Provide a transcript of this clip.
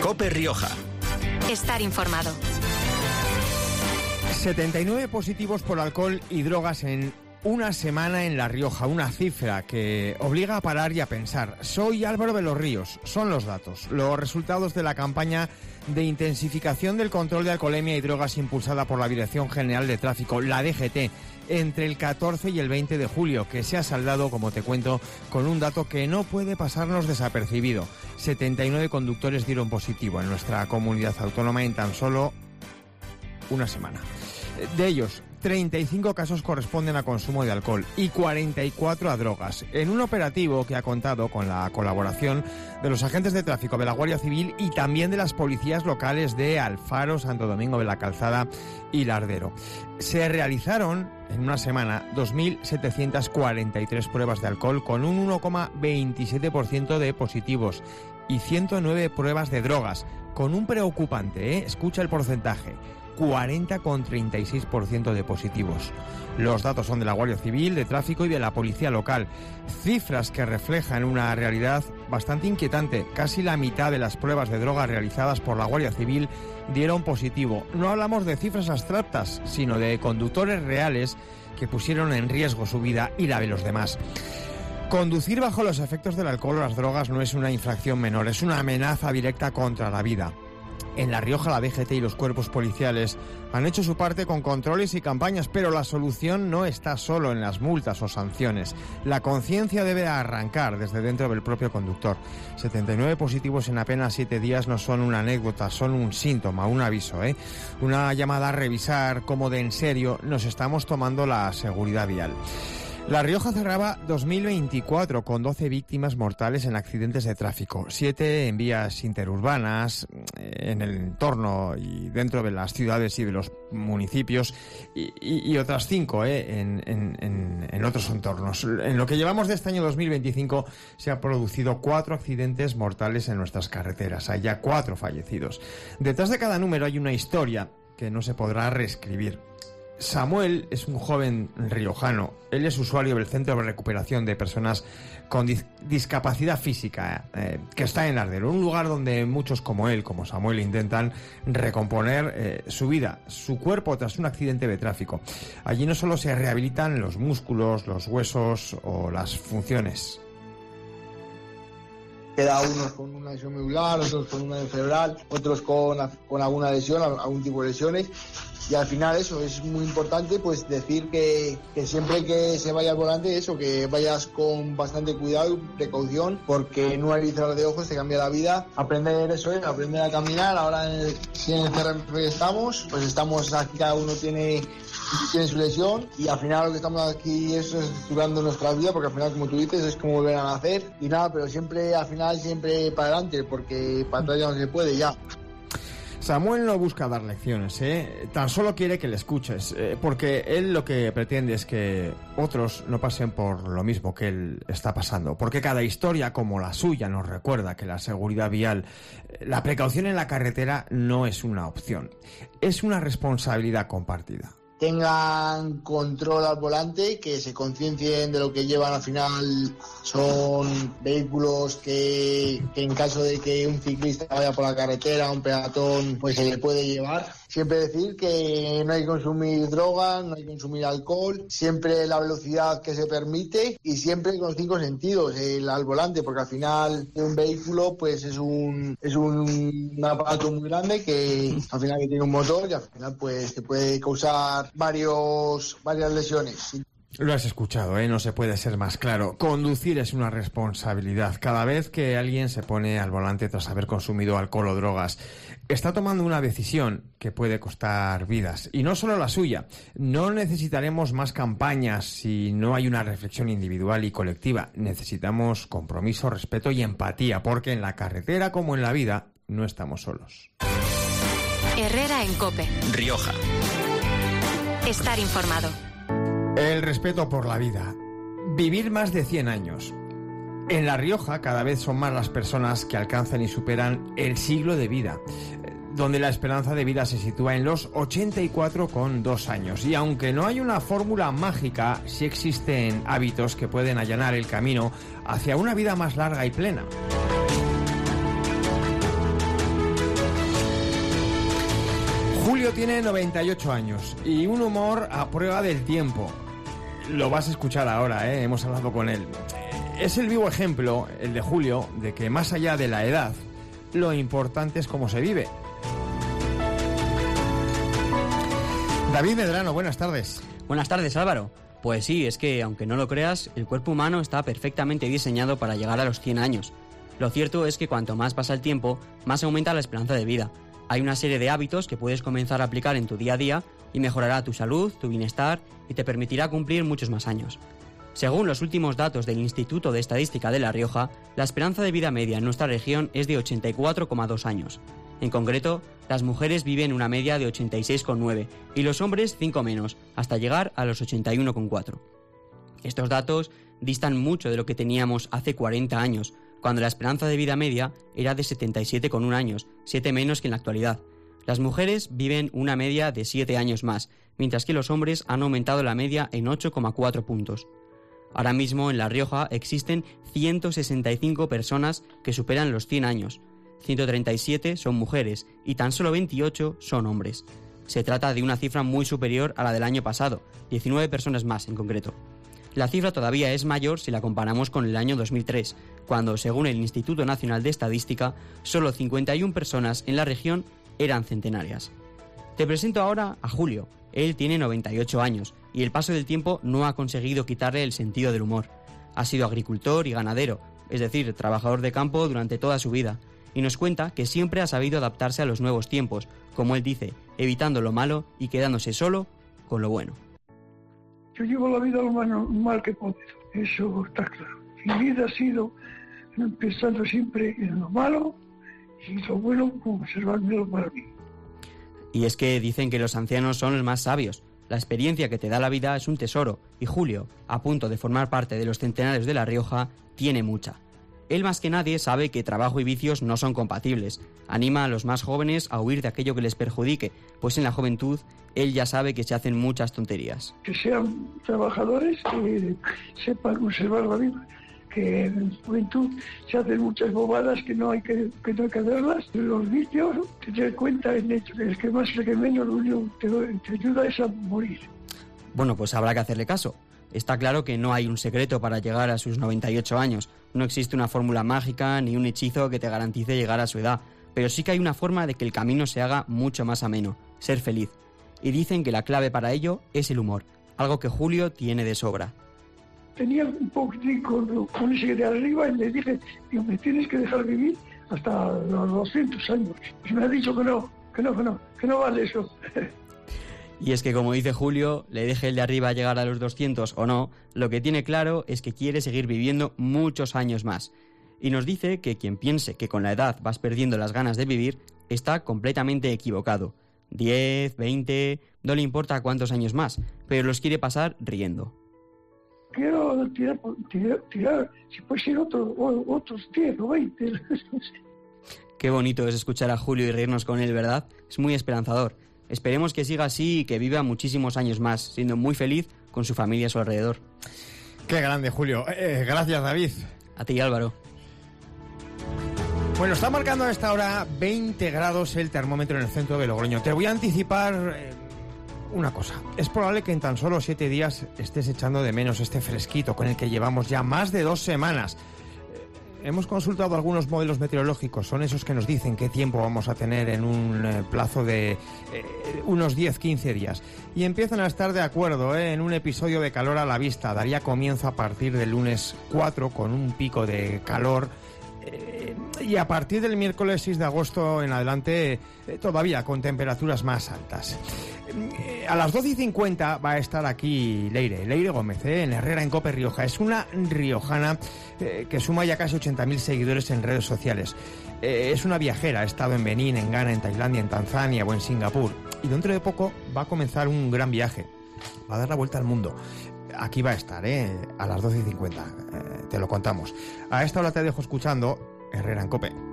COPE Rioja. Estar informado. 79 positivos por alcohol y drogas en una semana en La Rioja, una cifra que obliga a parar y a pensar. Soy Álvaro de los Ríos, son los datos, los resultados de la campaña de intensificación del control de alcoholemia y drogas impulsada por la Dirección General de Tráfico, la DGT, entre el 14 y el 20 de julio, que se ha saldado, como te cuento, con un dato que no puede pasarnos desapercibido. 79 conductores dieron positivo en nuestra comunidad autónoma en tan solo una semana. De ellos, 35 casos corresponden a consumo de alcohol y 44 a drogas, en un operativo que ha contado con la colaboración de los agentes de tráfico de la Guardia Civil y también de las policías locales de Alfaro, Santo Domingo de la Calzada y Lardero. Se realizaron en una semana 2.743 pruebas de alcohol con un 1,27% de positivos y 109 pruebas de drogas, con un preocupante, escucha el porcentaje, 40,36% de positivos. Los datos son de la Guardia Civil, de Tráfico y de la Policía Local. Cifras que reflejan una realidad bastante inquietante. Casi la mitad de las pruebas de droga realizadas por la Guardia Civil dieron positivo. No hablamos de cifras abstractas, sino de conductores reales que pusieron en riesgo su vida y la de los demás. Conducir bajo los efectos del alcohol o las drogas no es una infracción menor, es una amenaza directa contra la vida. En La Rioja, la DGT y los cuerpos policiales han hecho su parte con controles y campañas, pero la solución no está solo en las multas o sanciones. La conciencia debe arrancar desde dentro del propio conductor. 79 positivos en apenas 7 días no son una anécdota, son un síntoma, un aviso, una llamada a revisar cómo de en serio nos estamos tomando la seguridad vial. La Rioja cerraba 2024 con 12 víctimas mortales en accidentes de tráfico, 7 en vías interurbanas, en el entorno y dentro de las ciudades y de los municipios, y otras 5 en otros entornos. En lo que llevamos de este año 2025 se han producido 4 accidentes mortales en nuestras carreteras, hay ya 4 fallecidos. Detrás de cada número hay una historia que no se podrá reescribir. Samuel es un joven riojano. Él es usuario del Centro de Recuperación de Personas con Discapacidad Física, que está en Lardero, un lugar donde muchos como él, como Samuel, intentan recomponer su vida, su cuerpo tras un accidente de tráfico. Allí no solo se rehabilitan los músculos, los huesos o las funciones. Queda unos con una lesión medular, otros con una cerebral, otros con alguna lesión, algún tipo de lesiones. Y al final eso, es muy importante pues decir que siempre que se vaya al volante, eso, que vayas con bastante cuidado y precaución, porque en un abrir y cerrar de ojos te cambia la vida. Aprender eso, aprender a caminar. Ahora en el CRF estamos, pues estamos aquí, cada uno tiene su lesión, y al final lo que estamos aquí es estructurando nuestra vida, porque al final, como tú dices, es como volver a nacer y nada, pero siempre al final, siempre para adelante, porque para atrás ya no se puede ya. Samuel no busca dar lecciones, tan solo quiere que le escuches, porque él lo que pretende es que otros no pasen por lo mismo que él está pasando, porque cada historia como la suya nos recuerda que la seguridad vial, la precaución en la carretera no es una opción, es una responsabilidad compartida. Tengan control al volante, que se conciencien de lo que llevan. Al final son vehículos que en caso de que un ciclista vaya por la carretera, un peatón, pues se le puede llevar. Siempre decir que no hay que consumir drogas, no hay que consumir alcohol, siempre la velocidad que se permite y siempre con los 5 sentidos al volante, porque al final un vehículo pues es un aparato muy grande que al final que tiene un motor y al final pues te puede causar varias lesiones. Lo has escuchado, no se puede ser más claro. Conducir es una responsabilidad. Cada vez que alguien se pone al volante tras haber consumido alcohol o drogas, está tomando una decisión que puede costar vidas. Y no solo la suya. No necesitaremos más campañas si no hay una reflexión individual y colectiva. Necesitamos compromiso, respeto y empatía, porque en la carretera como en la vida no estamos solos. Herrera en COPE. Rioja. Estar informado. El respeto por la vida. Vivir más de 100 años. En La Rioja cada vez son más las personas que alcanzan y superan el siglo de vida, donde la esperanza de vida se sitúa en los 84,2 años. Y aunque no hay una fórmula mágica, sí existen hábitos que pueden allanar el camino hacia una vida más larga y plena. Julio tiene 98 años y un humor a prueba del tiempo. Lo vas a escuchar ahora, hemos hablado con él. Es el vivo ejemplo, el de Julio, de que más allá de la edad, lo importante es cómo se vive. David Medrano, buenas tardes. Buenas tardes, Álvaro. Pues sí, es que, aunque no lo creas, el cuerpo humano está perfectamente diseñado para llegar a los 100 años. Lo cierto es que cuanto más pasa el tiempo, más aumenta la esperanza de vida. Hay una serie de hábitos que puedes comenzar a aplicar en tu día a día y mejorará tu salud, tu bienestar y te permitirá cumplir muchos más años. Según los últimos datos del Instituto de Estadística de La Rioja, la esperanza de vida media en nuestra región es de 84,2 años. En concreto, las mujeres viven una media de 86,9 y los hombres 5 menos, hasta llegar a los 81,4. Estos datos distan mucho de lo que teníamos hace 40 años, cuando la esperanza de vida media era de 77,1 años, 7 menos que en la actualidad. Las mujeres viven una media de 7 años más, mientras que los hombres han aumentado la media en 8,4 puntos. Ahora mismo en La Rioja existen 165 personas que superan los 100 años, 137 son mujeres y tan solo 28 son hombres. Se trata de una cifra muy superior a la del año pasado, 19 personas más en concreto. La cifra todavía es mayor si la comparamos con el año 2003, cuando, según el Instituto Nacional de Estadística, solo 51 personas en la región eran centenarias. Te presento ahora a Julio. Él tiene 98 años y el paso del tiempo no ha conseguido quitarle el sentido del humor. Ha sido agricultor y ganadero, es decir, trabajador de campo durante toda su vida, y nos cuenta que siempre ha sabido adaptarse a los nuevos tiempos, como él dice, evitando lo malo y quedándose solo con lo bueno. Yo llevo la vida lo más normal que puedo, eso está claro. Mi vida ha sido pensando siempre en lo malo y lo bueno conservármelo para mí. Y es que dicen que los ancianos son los más sabios. La experiencia que te da la vida es un tesoro, y Julio, a punto de formar parte de los centenarios de La Rioja, tiene mucha. Él más que nadie sabe que trabajo y vicios no son compatibles. Anima a los más jóvenes a huir de aquello que les perjudique, pues en la juventud él ya sabe que se hacen muchas tonterías. Que sean trabajadores, que sepan conservar la vida, que en la juventud se hacen muchas bobadas que no hay que hacerlas. Los vicios, tener cuenta en hecho, que es que más que menos lo único que te ayuda es a morir. Bueno, pues habrá que hacerle caso. Está claro que no hay un secreto para llegar a sus 98 años. No existe una fórmula mágica ni un hechizo que te garantice llegar a su edad. Pero sí que hay una forma de que el camino se haga mucho más ameno, ser feliz. Y dicen que la clave para ello es el humor, algo que Julio tiene de sobra. Tenía un poquitín con ese de arriba y le dije, digo, me tienes que dejar vivir hasta los 200 años. Y me ha dicho que no vale eso. Y es que, como dice Julio, le deje el de arriba llegar a los 200 o no, lo que tiene claro es que quiere seguir viviendo muchos años más. Y nos dice que quien piense que con la edad vas perdiendo las ganas de vivir, está completamente equivocado. 10, 20, no le importa cuántos años más, pero los quiere pasar riendo. Quiero tirar si puede ser otros 10 o 20. Qué bonito es escuchar a Julio y reírnos con él, ¿verdad? Es muy esperanzador. Esperemos que siga así y que viva muchísimos años más, siendo muy feliz con su familia a su alrededor. Qué grande, Julio. Gracias, David. A ti, Álvaro. Bueno, está marcando a esta hora 20 grados el termómetro en el centro de Logroño. Te voy a anticipar una cosa. Es probable que en tan solo 7 días estés echando de menos este fresquito con el que llevamos ya más de 2 semanas. Hemos consultado algunos modelos meteorológicos, son esos que nos dicen qué tiempo vamos a tener en un plazo de unos 10-15 días. Y empiezan a estar de acuerdo en un episodio de calor a la vista. Daría comienzo a partir del lunes 4 con un pico de calor. Y a partir del miércoles 6 de agosto en adelante todavía con temperaturas más altas. A las 12:50 va a estar aquí Leire Gómez, en Herrera en Cope Rioja. Es una riojana que suma ya casi 80.000 seguidores en redes sociales. Es una viajera, ha estado en Benín, en Ghana, en Tailandia, en Tanzania o en Singapur. Y dentro de poco va a comenzar un gran viaje. Va a dar la vuelta al mundo. Aquí va a estar, a las 12:50. Te lo contamos. A esta hora te dejo escuchando Herrera en Cope.